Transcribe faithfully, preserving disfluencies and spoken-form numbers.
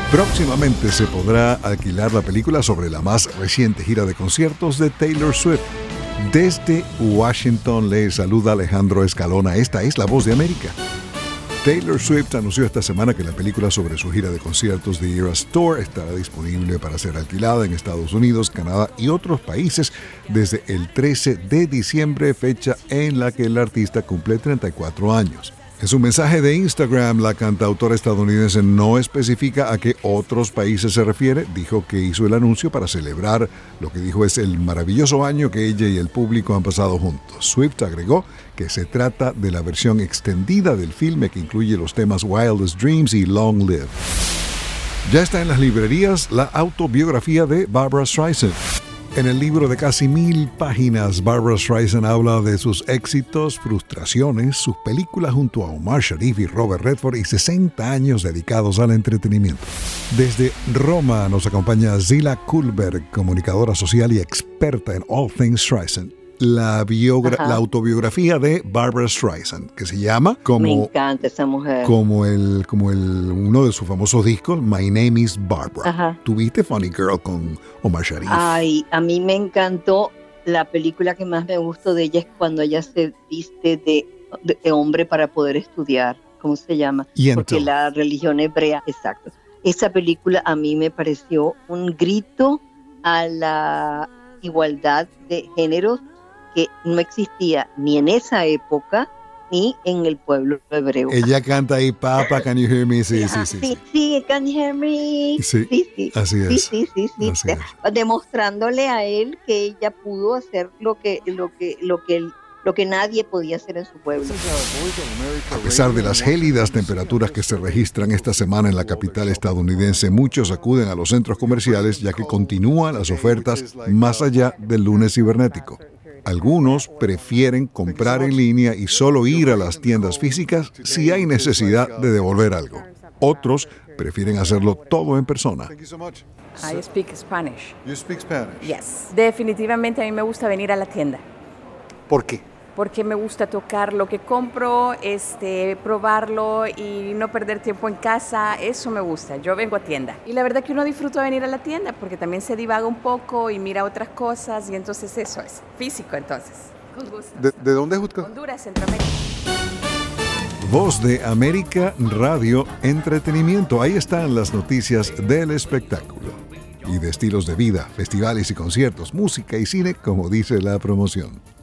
Próximamente se podrá alquilar la película sobre la más reciente gira de conciertos de Taylor Swift. Desde Washington le saluda Alejandro Escalona. Esta es La Voz de América. Taylor Swift anunció esta semana que la película sobre su gira de conciertos The Eras Tour estará disponible para ser alquilada en Estados Unidos, Canadá y otros países desde el trece de diciembre, fecha en la que el artista cumple treinta y cuatro años. En su mensaje de Instagram, la cantautora estadounidense no especifica a qué otros países se refiere. Dijo que hizo el anuncio para celebrar lo que dijo es el maravilloso año que ella y el público han pasado juntos. Swift agregó que se trata de la versión extendida del filme que incluye los temas Wildest Dreams y Long Live. Ya está en las librerías la autobiografía de Barbra Streisand. En el libro de casi mil páginas, Barbra Streisand habla de sus éxitos, frustraciones, sus películas junto a Omar Sharif y Robert Redford y sesenta años dedicados al entretenimiento. Desde Roma nos acompaña Zila Kullberg, comunicadora social y experta en all things Streisand. La, biogra- la autobiografía de Barbra Streisand, que se llama como, me encanta esa mujer. Como, el, como el, uno de sus famosos discos, My Name is Barbra. Ajá. ¿Tuviste Funny Girl con Omar Sharif? Ay, a mí me encantó. La película que más me gustó de ella es cuando ella se viste de, de, de hombre para poder estudiar. ¿Cómo se llama? Y Porque la religión hebrea, exacto. Esa película a mí me pareció un grito a la igualdad de géneros que no existía ni en esa época ni en el pueblo hebreo. Ella canta ahí, Papa, can you hear me? Sí, sí, sí. Sí, sí, can you hear me? Sí, sí, sí. Así es. Sí, sí, sí, sí. Demostrándole a él que ella pudo hacer lo que, lo que, lo que él lo que nadie podía hacer en su pueblo. A pesar de las gélidas temperaturas que se registran esta semana en la capital estadounidense, muchos acuden a los centros comerciales ya que continúan las ofertas más allá del lunes cibernético. Algunos prefieren comprar en línea y solo ir a las tiendas físicas si hay necesidad de devolver algo. Otros prefieren hacerlo todo en persona. I speak Spanish. You speak Spanish? Yes. Definitivamente a mí me gusta venir a la tienda. ¿Por qué? Porque me gusta tocar lo que compro, este, probarlo y no perder tiempo en casa. Eso me gusta. Yo vengo a tienda. Y la verdad que uno disfruta venir a la tienda porque también se divaga un poco y mira otras cosas y entonces eso es físico entonces. Con gusto. ¿De, ¿de dónde es usted? Honduras, Centroamérica. Voz de América Radio Entretenimiento. Ahí están las noticias del espectáculo y de estilos de vida, festivales y conciertos, música y cine, como dice la promoción.